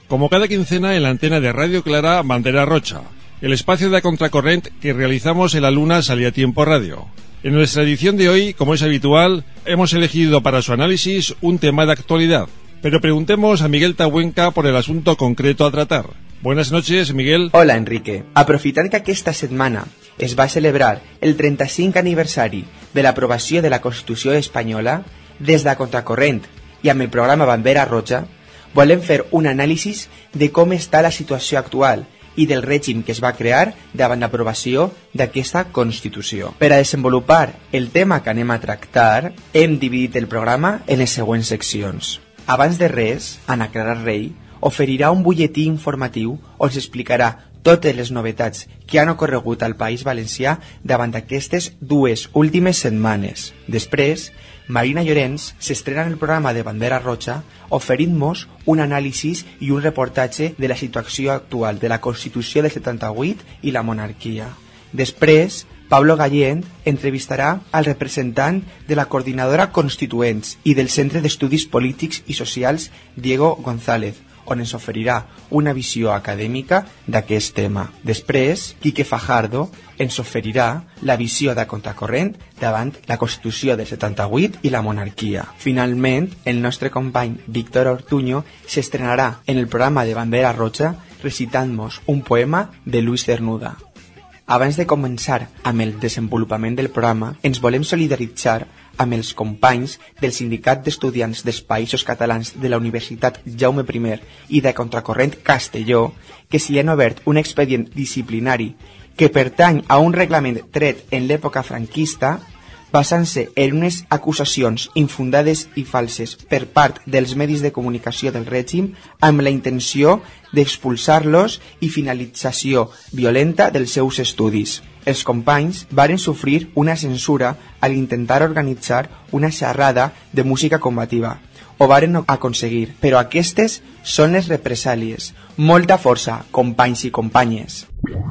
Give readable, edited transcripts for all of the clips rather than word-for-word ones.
como cada quincena en la antena de Radio Clara Bandera Rocha, el espacio de Contracorrent que realizamos en la Luna Salía Tiempo Radio. En nuestra edición de hoy, como es habitual, hemos elegido para su análisis un tema de actualidad, pero preguntemos a Miguel Tabuenca por el asunto concreto a tratar. Buenas noches, Miguel. Hola, Enrique. Aprofitant que aquesta setmana es va celebrar el 35 aniversari de l'aprovació de la Constitució espanyola, des de Contracorrent i amb el programa Bandera Roja, volem fer un anàlisi de com està la situació actual i del règim que es va crear davant l'aprovació d'aquesta Constitució. Per a desenvolupar el tema que anem a tractar, hem dividit el programa en les següents seccions. Abans de res, Ana Clara Rey oferirà un butlletí informatiu on s'explicarà totes les novetats que han ocorregut al País Valencià davant d'aquestes dues últimes setmanes. Després, Marina Llorens s'estrena en el programa de Bandera Roja oferint-nos un anàlisi i un reportatge de la situació actual de la Constitució del 78 i la monarquia. Després, Pablo Gallent entrevistarà al representant de la Coordinadora Constituents i del Centre d'Estudis Polítics i Socials Diego González, on ens oferirà una visió acadèmica d'aquest tema. Després, Quique Fajardo ens oferirà la visió de Contracorrent davant la Constitució del 78 i la monarquia. Finalment, el nostre company Víctor Ortuño s'estrenarà en el programa de Bandera Roja recitant-nos un poema de Luis Cernuda. Abans de començar amb el desenvolupament del programa, ens volem solidaritzar amb els companys del Sindicat d'Estudiants dels Països Catalans de la Universitat Jaume I i de Contracorrent Castelló, que s'hi han obert un expedient disciplinari que pertany a un reglament tret en l'època franquista, basant-se en unes acusacions infundades i falses per part dels medis de comunicació del règim amb la intenció d'expulsar-los i finalització violenta dels seus estudis. Els companys varen sofrir una censura al intentar organitzar una xerrada de música combativa. Ho varen aconseguir, però aquestes són les represàlies. Molta força, companys i companyes.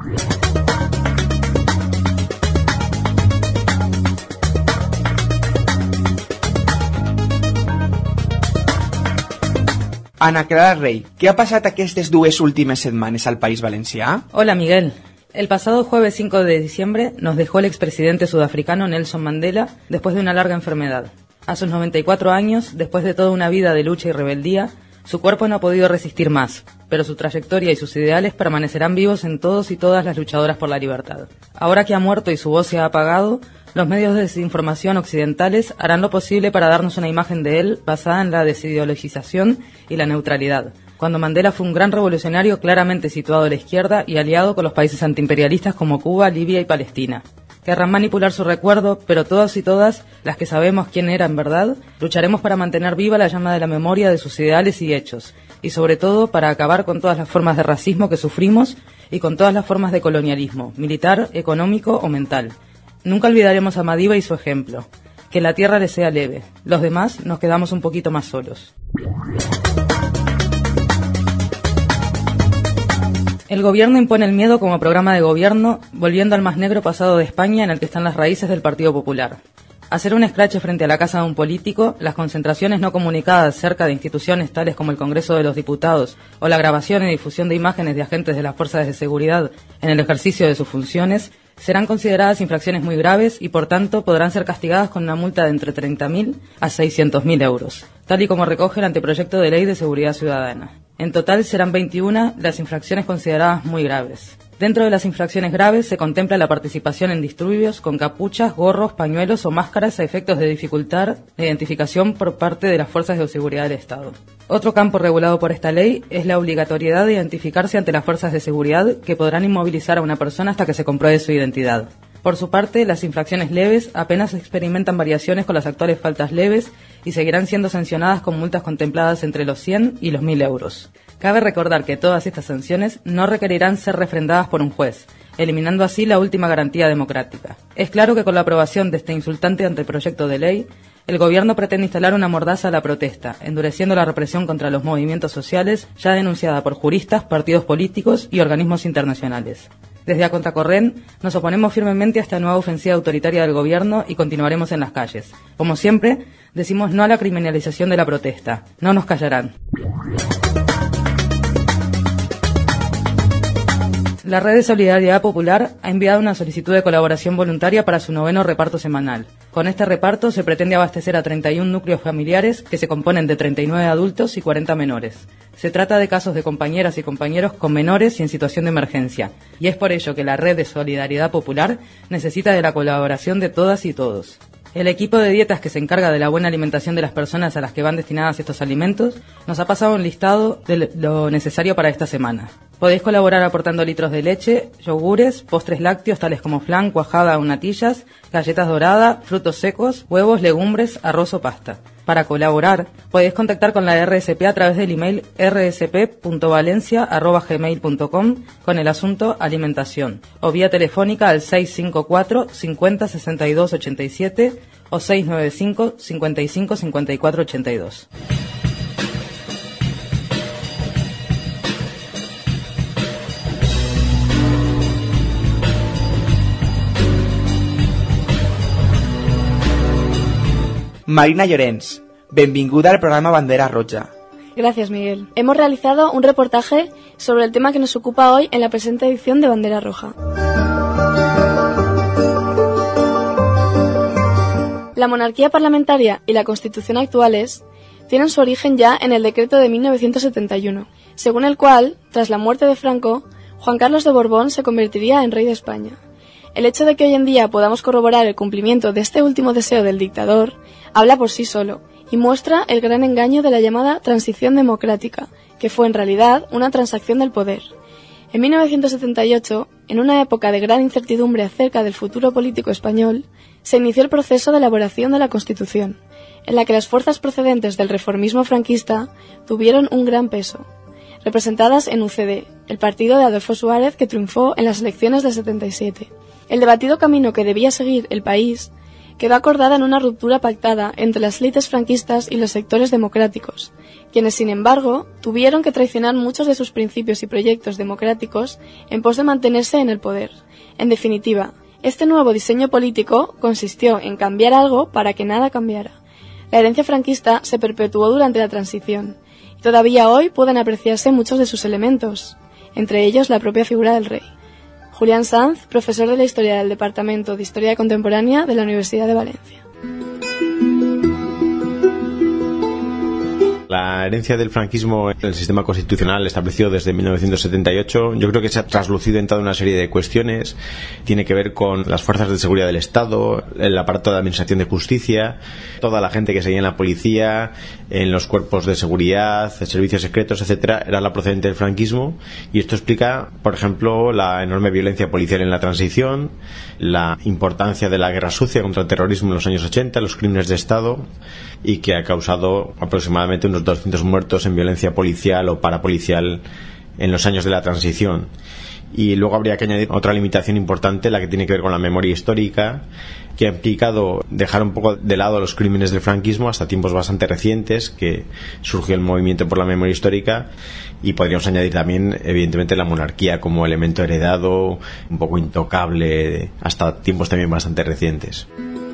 Ana Clara Rey, ¿qué ha passat aquestes dues últimes setmanes al País Valencià? Hola, Miguel. El pasado jueves 5 de diciembre nos dejó el expresidente sudafricano Nelson Mandela después de una larga enfermedad. A sus 94 años, después de toda una vida de lucha y rebeldía, su cuerpo no ha podido resistir más, pero su trayectoria y sus ideales permanecerán vivos en todos y todas las luchadoras por la libertad. Ahora que ha muerto y su voz se ha apagado, los medios de desinformación occidentales harán lo posible para darnos una imagen de él basada en la desideologización y la neutralidad, cuando Mandela fue un gran revolucionario claramente situado a la izquierda y aliado con los países antiimperialistas como Cuba, Libia y Palestina. Querrán manipular su recuerdo, pero todos y todas, las que sabemos quién era en verdad, lucharemos para mantener viva la llama de la memoria de sus ideales y hechos, y sobre todo para acabar con todas las formas de racismo que sufrimos y con todas las formas de colonialismo, militar, económico o mental. Nunca olvidaremos a Madiba y su ejemplo. Que la tierra le sea leve. Los demás nos quedamos un poquito más solos. El gobierno impone el miedo como programa de gobierno, volviendo al más negro pasado de España en el que están las raíces del Partido Popular. Hacer un escrache frente a la casa de un político, las concentraciones no comunicadas cerca de instituciones tales como el Congreso de los Diputados o la grabación y difusión de imágenes de agentes de las fuerzas de seguridad en el ejercicio de sus funciones serán consideradas infracciones muy graves y por tanto podrán ser castigadas con una multa de entre 30.000 a 600.000 euros, tal y como recoge el anteproyecto de ley de seguridad ciudadana. En total serán 21 las infracciones consideradas muy graves. Dentro de las infracciones graves se contempla la participación en disturbios con capuchas, gorros, pañuelos o máscaras a efectos de dificultar la identificación por parte de las fuerzas de seguridad del Estado. Otro campo regulado por esta ley es la obligatoriedad de identificarse ante las fuerzas de seguridad que podrán inmovilizar a una persona hasta que se compruebe su identidad. Por su parte, las infracciones leves apenas experimentan variaciones con las actuales faltas leves y seguirán siendo sancionadas con multas contempladas entre los 100 y los 1.000 euros. Cabe recordar que todas estas sanciones no requerirán ser refrendadas por un juez, eliminando así la última garantía democrática. Es claro que con la aprobación de este insultante anteproyecto de ley, el gobierno pretende instalar una mordaza a la protesta, endureciendo la represión contra los movimientos sociales ya denunciada por juristas, partidos políticos y organismos internacionales. Desde A Contracorrent nos oponemos firmemente a esta nueva ofensiva autoritaria del gobierno y continuaremos en las calles. Como siempre, decimos no a la criminalización de la protesta. No nos callarán. La Red de Solidaridad Popular ha enviado una solicitud de colaboración voluntaria para su 9º reparto semanal. Con este reparto se pretende abastecer a 31 núcleos familiares que se componen de 39 adultos y 40 menores. Se trata de casos de compañeras y compañeros con menores y en situación de emergencia, y es por ello que la Red de Solidaridad Popular necesita de la colaboración de todas y todos. El equipo de dietas que se encarga de la buena alimentación de las personas a las que van destinadas estos alimentos nos ha pasado un listado de lo necesario para esta semana. Podéis colaborar aportando litros de leche, yogures, postres lácteos tales como flan, cuajada o natillas, galletas doradas, frutos secos, huevos, legumbres, arroz o pasta. Para colaborar, podéis contactar con la RSP a través del email rsp.valencia@gmail.com con el asunto alimentación, o vía telefónica al 654 50 62 87 o 695 55 54 82. Marina Llorens, benvinguda al programa Bandera Roja. Gracias, Miguel. Hemos realizado un reportaje sobre el tema que nos ocupa hoy en la presente edición de Bandera Roja. La monarquía parlamentaria y la Constitución actuales tienen su origen ya en el decreto de 1971, según el cual, tras la muerte de Franco, Juan Carlos de Borbón se convertiría en rey de España. El hecho de que hoy en día podamos corroborar el cumplimiento de este último deseo del dictador habla por sí solo y muestra el gran engaño de la llamada transición democrática, que fue en realidad una transacción del poder. En 1978, en una época de gran incertidumbre acerca del futuro político español, se inició el proceso de elaboración de la Constitución, en la que las fuerzas procedentes del reformismo franquista tuvieron un gran peso, representadas en UCD, el partido de Adolfo Suárez que triunfó en las elecciones del 77. El debatido camino que debía seguir el país quedó acordada en una ruptura pactada entre las élites franquistas y los sectores democráticos, quienes, sin embargo, tuvieron que traicionar muchos de sus principios y proyectos democráticos en pos de mantenerse en el poder. En definitiva, este nuevo diseño político consistió en cambiar algo para que nada cambiara. La herencia franquista se perpetuó durante la transición, y todavía hoy pueden apreciarse muchos de sus elementos, entre ellos la propia figura del rey. Julián Sanz, profesor de la Historia del Departamento de Historia Contemporánea de la Universidad de Valencia. La herencia del franquismo en el sistema constitucional establecido desde 1978 yo creo que se ha traslucido en toda una serie de cuestiones. Tiene que ver con las fuerzas de seguridad del Estado, el aparato de administración de justicia, toda la gente que seguía en la policía, en los cuerpos de seguridad, servicios secretos, etcétera, era la procedente del franquismo, y esto explica, por ejemplo, la enorme violencia policial en la transición, la importancia de la guerra sucia contra el terrorismo en los años 80, los crímenes de Estado, y que ha causado aproximadamente unos 200 muertos en violencia policial o parapolicial en los años de la transición. Y luego habría que añadir otra limitación importante, la que tiene que ver con la memoria histórica, que ha implicado dejar un poco de lado los crímenes del franquismo hasta tiempos bastante recientes, que surgió el movimiento por la memoria histórica, y podríamos añadir también, evidentemente, la monarquía como elemento heredado, un poco intocable, hasta tiempos también bastante recientes.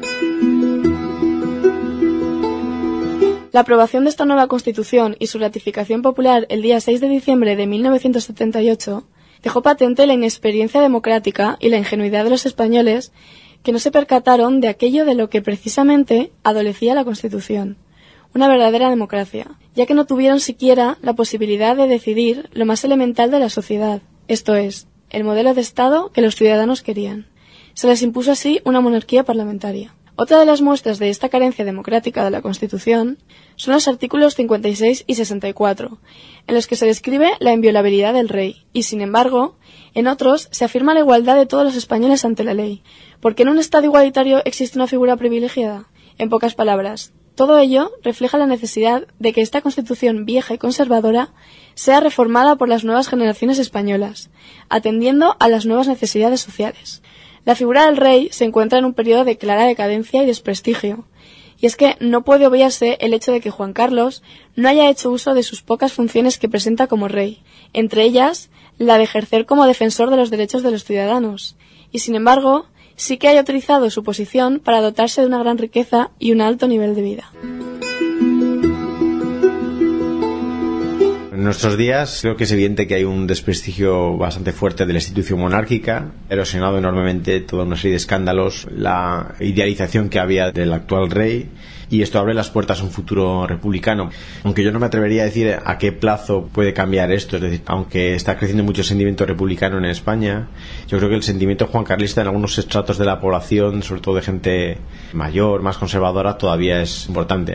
La aprobación de esta nueva Constitución y su ratificación popular el día 6 de diciembre de 1978 dejó patente la inexperiencia democrática y la ingenuidad de los españoles, que no se percataron de aquello de lo que precisamente adolecía la Constitución, una verdadera democracia, ya que no tuvieron siquiera la posibilidad de decidir lo más elemental de la sociedad, esto es, el modelo de Estado que los ciudadanos querían. Se les impuso así una monarquía parlamentaria. Otra de las muestras de esta carencia democrática de la Constitución son los artículos 56 y 64, en los que se describe la inviolabilidad del rey, y sin embargo, en otros se afirma la igualdad de todos los españoles ante la ley. ¿Por qué en un Estado igualitario existe una figura privilegiada? En pocas palabras, todo ello refleja la necesidad de que esta Constitución vieja y conservadora sea reformada por las nuevas generaciones españolas, atendiendo a las nuevas necesidades sociales. La figura del rey se encuentra en un periodo de clara decadencia y desprestigio, y es que no puede obviarse el hecho de que Juan Carlos no haya hecho uso de sus pocas funciones que presenta como rey, entre ellas la de ejercer como defensor de los derechos de los ciudadanos, y sin embargo sí que haya utilizado su posición para dotarse de una gran riqueza y un alto nivel de vida. En En nuestros días creo que es evidente que hay un desprestigio bastante fuerte de la institución monárquica, erosionado enormemente toda una serie de escándalos, la idealización que había del actual rey, y esto abre las puertas a un futuro republicano. Aunque yo no me atrevería a decir a qué plazo puede cambiar esto, es decir, aunque está creciendo mucho el sentimiento republicano en España, yo creo que el sentimiento juancarlista en algunos estratos de la población, sobre todo de gente mayor, más conservadora, todavía es importante.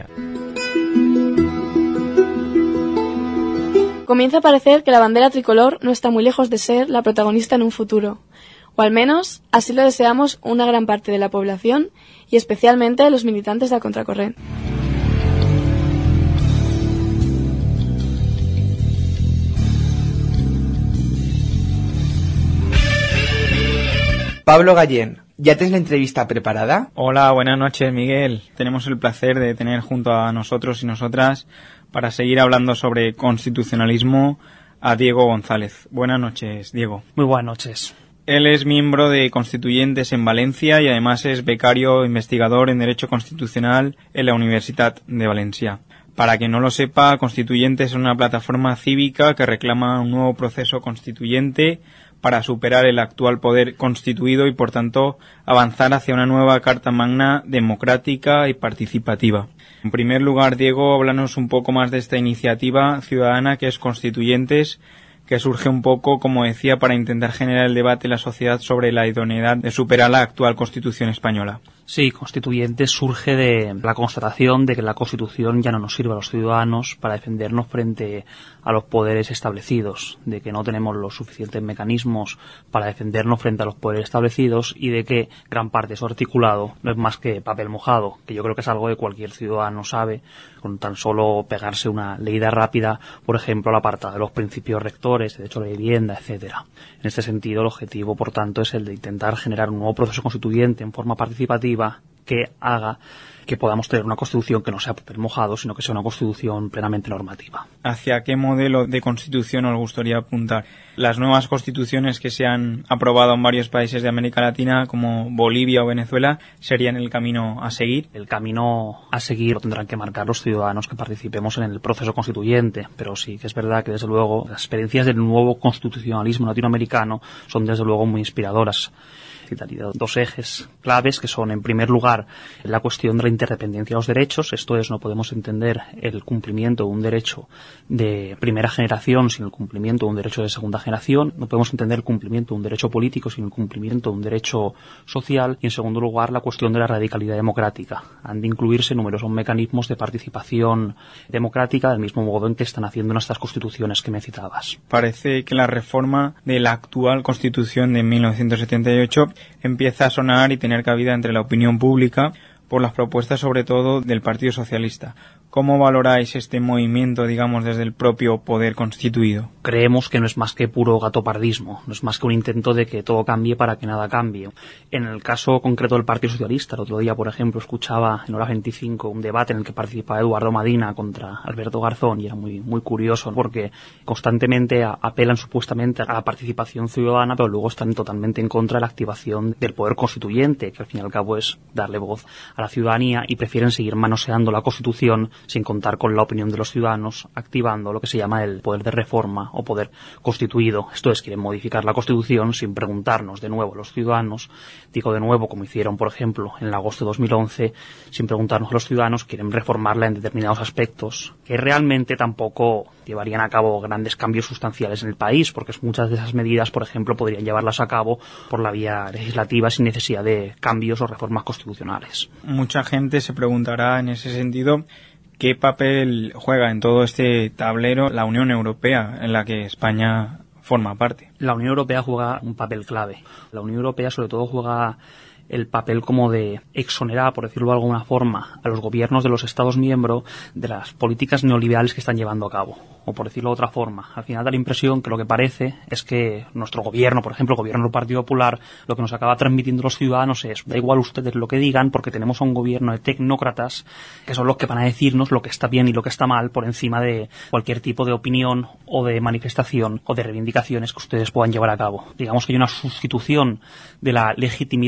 Comienza a parecer que la bandera tricolor no está muy lejos de ser la protagonista en un futuro, o al menos así lo deseamos una gran parte de la población y especialmente los militantes de la Contracorrent. Pablo Gallén, ¿ya tienes la entrevista preparada? Hola, buenas noches, Miguel. Tenemos el placer de tener junto a nosotros y nosotras para seguir hablando sobre constitucionalismo a Diego González. Buenas noches, Diego. Muy buenas noches. Él es miembro de Constituyentes en Valencia y además es becario investigador en Derecho Constitucional en la Universitat de Valencia. Para quien no lo sepa, Constituyentes es una plataforma cívica que reclama un nuevo proceso constituyente para superar el actual poder constituido y, por tanto, avanzar hacia una nueva Carta Magna democrática y participativa. En primer lugar, Diego, háblanos un poco más de esta iniciativa ciudadana que es Constituyentes, que surge un poco, como decía, para intentar generar el debate en la sociedad sobre la idoneidad de superar la actual Constitución española. Sí, Constituyentes surge de la constatación de que la Constitución ya no nos sirve a los ciudadanos para defendernos frente a los poderes establecidos, de que no tenemos los suficientes mecanismos para defendernos frente a los poderes establecidos y de que gran parte de su articulado no es más que papel mojado, que yo creo que es algo que cualquier ciudadano sabe, con tan solo pegarse una leída rápida, por ejemplo, al apartado de los principios rectores, derecho a la vivienda, etcétera. En este sentido, el objetivo, por tanto, es el de intentar generar un nuevo proceso constituyente en forma participativa que haga que podamos tener una constitución que no sea papel mojado, sino que sea una constitución plenamente normativa. ¿Hacia qué modelo de constitución os gustaría apuntar? Las nuevas constituciones que se han aprobado en varios países de América Latina, como Bolivia o Venezuela, ¿serían el camino a seguir? El camino a seguir lo tendrán que marcar los ciudadanos que participemos en el proceso constituyente, pero sí que es verdad que, desde luego, las experiencias del nuevo constitucionalismo latinoamericano son, desde luego, muy inspiradoras. Citaría dos ejes claves que son, en primer lugar, la cuestión de la interdependencia de los derechos. Esto es, no podemos entender el cumplimiento de un derecho de primera generación sin el cumplimiento de un derecho de segunda generación. No podemos entender el cumplimiento de un derecho político sin el cumplimiento de un derecho social. Y, en segundo lugar, la cuestión de la radicalidad democrática. Han de incluirse numerosos mecanismos de participación democrática, del mismo modo en que están haciendo nuestras constituciones que me citabas. Parece que la reforma de la actual Constitución de 1978 empieza a sonar y tener cabida entre la opinión pública por las propuestas, sobre todo, del Partido Socialista. ¿Cómo valoráis este movimiento, digamos, desde el propio poder constituido? Creemos que no es más que puro gatopardismo, no es más que un intento de que todo cambie para que nada cambie. En el caso concreto del Partido Socialista, el otro día, por ejemplo, escuchaba en Hora 25 un debate en el que participaba Eduardo Madina contra Alberto Garzón, y era muy curioso porque constantemente apelan supuestamente a la participación ciudadana, pero luego están totalmente en contra de la activación del poder constituyente, que al fin y al cabo es darle voz a la ciudadanía, y prefieren seguir manoseando la Constitución sin contar con la opinión de los ciudadanos, activando lo que se llama el poder de reforma o poder constituido. Esto es, quieren modificar la Constitución sin preguntarnos de nuevo a los ciudadanos. Digo de nuevo, como hicieron, por ejemplo, en el agosto de 2011, sin preguntarnos a los ciudadanos, quieren reformarla en determinados aspectos que realmente tampoco llevarían a cabo grandes cambios sustanciales en el país, porque muchas de esas medidas, por ejemplo, podrían llevarlas a cabo por la vía legislativa sin necesidad de cambios o reformas constitucionales. Mucha gente se preguntará en ese sentido ¿qué papel juega en todo este tablero la Unión Europea, en la que España forma parte? La Unión Europea juega un papel clave. La Unión Europea, sobre todo, juega el papel como de exonerar, por decirlo de alguna forma, a los gobiernos de los Estados miembros de las políticas neoliberales que están llevando a cabo. O, por decirlo de otra forma, al final da la impresión que lo que parece es que nuestro gobierno, por ejemplo, el gobierno del Partido Popular, lo que nos acaba transmitiendo los ciudadanos es: da igual ustedes lo que digan, porque tenemos a un gobierno de tecnócratas que son los que van a decirnos lo que está bien y lo que está mal por encima de cualquier tipo de opinión o de manifestación o de reivindicaciones que ustedes puedan llevar a cabo. Digamos que hay una sustitución de la legitimidad y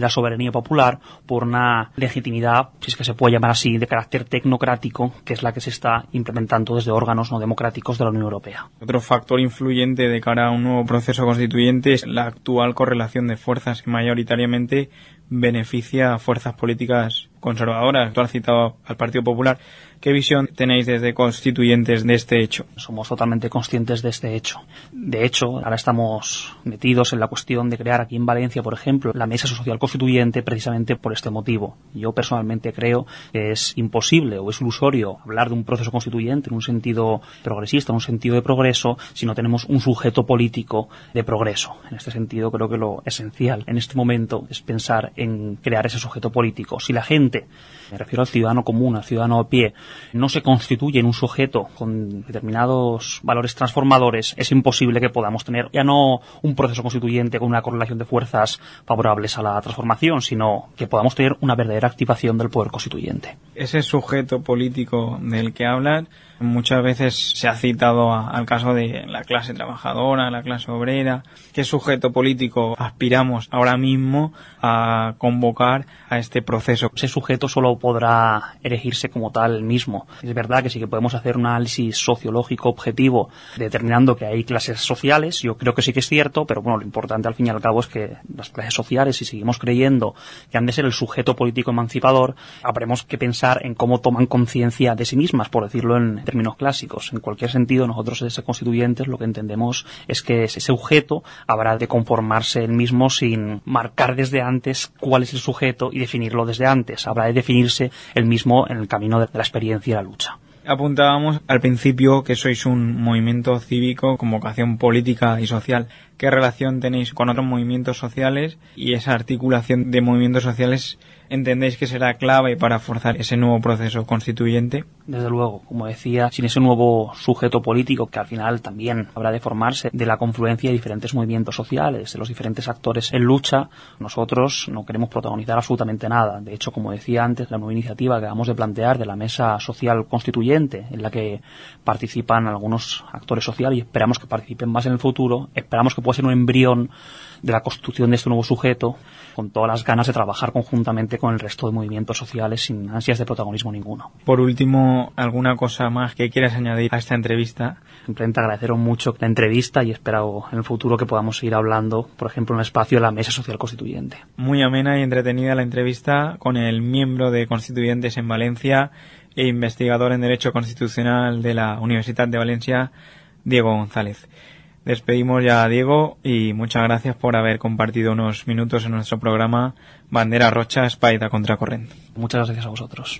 la soberanía popular por una legitimidad, si es que se puede llamar así, de carácter tecnocrático, que es la que se está implementando desde órganos no democráticos de la Unión Europea. Otro factor influyente de cara a un nuevo proceso constituyente es la actual correlación de fuerzas que mayoritariamente beneficia a fuerzas políticas conservadoras. Tú has citado al Partido Popular. ¿Qué visión tenéis desde constituyentes de este hecho? Somos totalmente conscientes de este hecho. De hecho, ahora estamos metidos en la cuestión de crear aquí en Valencia, por ejemplo, la Mesa Social Constituyente precisamente por este motivo. Yo personalmente creo que es imposible o es ilusorio hablar de un proceso constituyente en un sentido progresista, en un sentido de progreso, si no tenemos un sujeto político de progreso. En este sentido, creo que lo esencial en este momento es pensar en crear ese sujeto político. Si la gente, me refiero al ciudadano común, al ciudadano a pie, no se constituye en un sujeto con determinados valores transformadores, es imposible que podamos tener ya no un proceso constituyente con una correlación de fuerzas favorables a la transformación, sino que podamos tener una verdadera activación del poder constituyente. Ese sujeto político del que hablan muchas veces se ha citado al caso de la clase trabajadora, la clase obrera. ¿Qué sujeto político aspiramos ahora mismo a convocar a este proceso? Ese sujeto solo podrá elegirse como tal mismo. Es verdad que sí que podemos hacer un análisis sociológico objetivo determinando que hay clases sociales, yo creo que sí que es cierto, pero bueno, lo importante al fin y al cabo es que las clases sociales, si seguimos creyendo que han de ser el sujeto político emancipador, habremos que pensar en cómo toman conciencia de sí mismas, por decirlo en términos clásicos. En cualquier sentido, nosotros desde constituyentes lo que entendemos es que ese sujeto habrá de conformarse él mismo sin marcar desde antes cuál es el sujeto y definirlo desde antes. Habrá de definirse él mismo en el camino de la experiencia y la lucha. Apuntábamos al principio que sois un movimiento cívico con vocación política y social. ¿Qué relación tenéis con otros movimientos sociales y esa articulación de movimientos sociales entendéis que será clave para forzar ese nuevo proceso constituyente? Desde luego, como decía, sin ese nuevo sujeto político que al final también habrá de formarse de la confluencia de diferentes movimientos sociales, de los diferentes actores en lucha, nosotros no queremos protagonizar absolutamente nada. De hecho, como decía antes, la nueva iniciativa que acabamos de plantear de la Mesa Social Constituyente, en la que participan algunos actores sociales y esperamos que participen más en el futuro, esperamos que pueda ser un embrión de la constitución de este nuevo sujeto, con todas las ganas de trabajar conjuntamente con el resto de movimientos sociales sin ansias de protagonismo ninguno. Por último, ¿alguna cosa más que quieras añadir a esta entrevista? Simplemente agradeceros mucho la entrevista y espero en el futuro que podamos seguir hablando, por ejemplo, en el espacio de la Mesa Social Constituyente. Muy amena y entretenida la entrevista con el miembro de Constituyentes en Valencia e investigador en Derecho Constitucional de la Universitat de Valencia, Diego González. Despedimos ya a Diego y muchas gracias por haber compartido unos minutos en nuestro programa Bandera Rocha, Espai de Contracorrent. Muchas gracias a vosotros.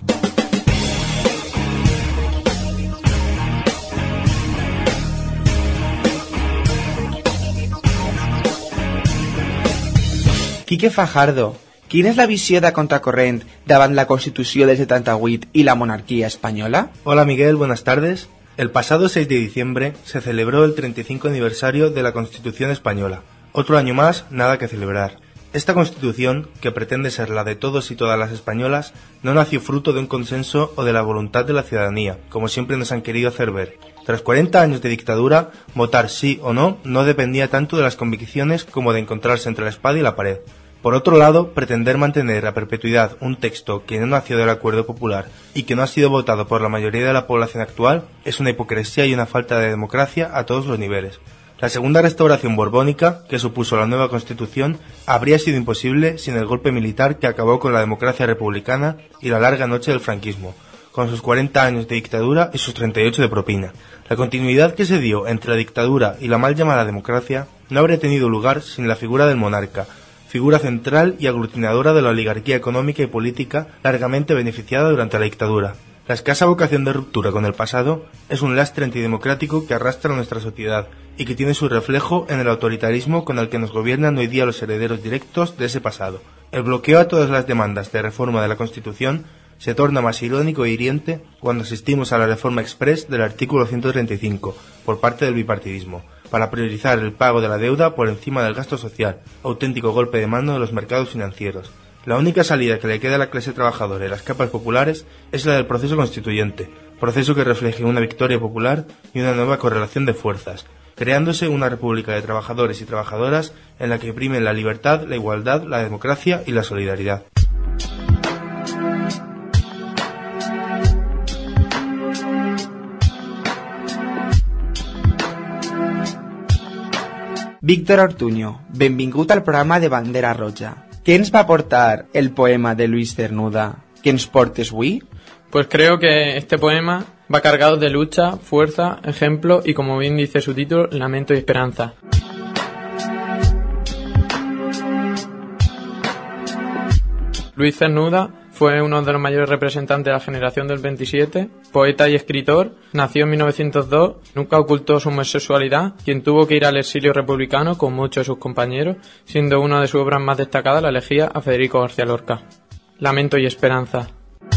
Quique Fajardo, quina és la visió de Contracorrent davant la Constitució del 78 y la monarquía española? Hola Miguel, buenas tardes. El pasado 6 de diciembre se celebró el 35 aniversario de la Constitución española. Otro año más, nada que celebrar. Esta Constitución, que pretende ser la de todos y todas las españolas, no nació fruto de un consenso o de la voluntad de la ciudadanía, como siempre nos han querido hacer ver. Tras 40 años de dictadura, votar sí o no dependía tanto de las convicciones como de encontrarse entre la espada y la pared. Por otro lado, pretender mantener a perpetuidad un texto que no nació del acuerdo popular y que no ha sido votado por la mayoría de la población actual es una hipocresía y una falta de democracia a todos los niveles. La segunda restauración borbónica, que supuso la nueva Constitución, habría sido imposible sin el golpe militar que acabó con la democracia republicana y la larga noche del franquismo, con sus 40 años de dictadura y sus 38 de propina. La continuidad que se dio entre la dictadura y la mal llamada democracia no habría tenido lugar sin la figura del monarca, figura central y aglutinadora de la oligarquía económica y política largamente beneficiada durante la dictadura. La escasa vocación de ruptura con el pasado es un lastre antidemocrático que arrastra a nuestra sociedad y que tiene su reflejo en el autoritarismo con el que nos gobiernan hoy día los herederos directos de ese pasado. El bloqueo a todas las demandas de reforma de la Constitución se torna más irónico e hiriente cuando asistimos a la reforma express del artículo 135 por parte del bipartidismo, para priorizar el pago de la deuda por encima del gasto social, auténtico golpe de mano de los mercados financieros. La única salida que le queda a la clase trabajadora y las capas populares es la del proceso constituyente, proceso que refleje una victoria popular y una nueva correlación de fuerzas, creándose una república de trabajadores y trabajadoras en la que primen la libertad, la igualdad, la democracia y la solidaridad. Víctor Ortuño, benvingut al programa de Bandera Roja. Què ens va aportar el poema de Luis Cernuda? ¿Qué ens portes avui? Pues creo que este poema va cargado de lucha, fuerza, ejemplo y, como bien dice su título, lamento y esperanza. Luis Cernuda fue uno de los mayores representantes de la generación del 27, poeta y escritor, nació en 1902, nunca ocultó su homosexualidad, quien tuvo que ir al exilio republicano con muchos de sus compañeros, siendo una de sus obras más destacadas la elegía a Federico García Lorca. Lamento y esperanza.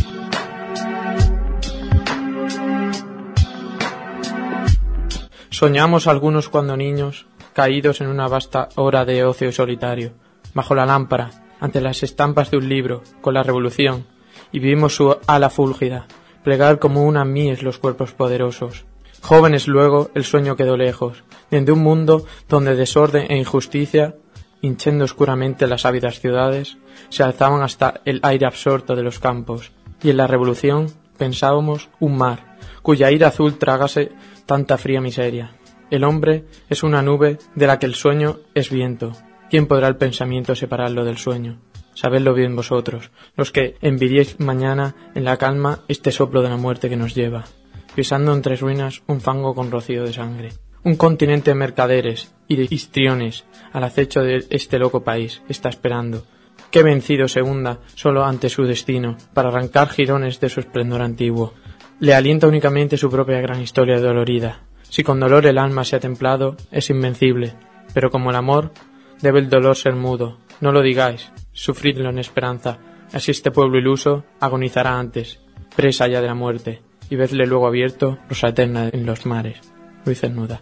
Soñamos algunos cuando niños, caídos en una vasta hora de ocio solitario, bajo la lámpara, ante las estampas de un libro, con la revolución, y vimos su ala fúlgida, plegar como unas mies los cuerpos poderosos. Jóvenes luego el sueño quedó lejos, desde un mundo donde desorden e injusticia, hinchando oscuramente las ávidas ciudades, se alzaban hasta el aire absorto de los campos, y en la revolución pensábamos un mar, cuya ira azul tragase tanta fría miseria. El hombre es una nube de la que el sueño es viento. ¿Quién podrá el pensamiento separarlo del sueño? Sabedlo bien vosotros, los que envidiéis mañana en la calma este soplo de la muerte que nos lleva, pisando entre ruinas un fango con rocío de sangre. Un continente de mercaderes y de histriones al acecho de este loco país está esperando que vencido se hunda solo ante su destino para arrancar jirones de su esplendor antiguo. Le alienta únicamente su propia gran historia dolorida. Si con dolor el alma se ha templado, es invencible, pero como el amor, debe el dolor ser mudo. No lo digáis, sufridlo en esperanza. Así este pueblo iluso agonizará antes, presa ya de la muerte, y vedle luego abierto, rosa eterna en los mares. Luis Cernuda.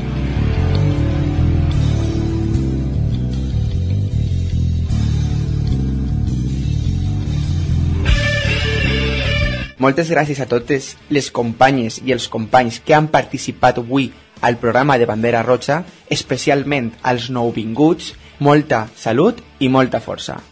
Moltes gràcies a totes les companyes i els companys que han participat avui al programa de Bandera Roja, especialment als nouvinguts. Molta salut i molta força.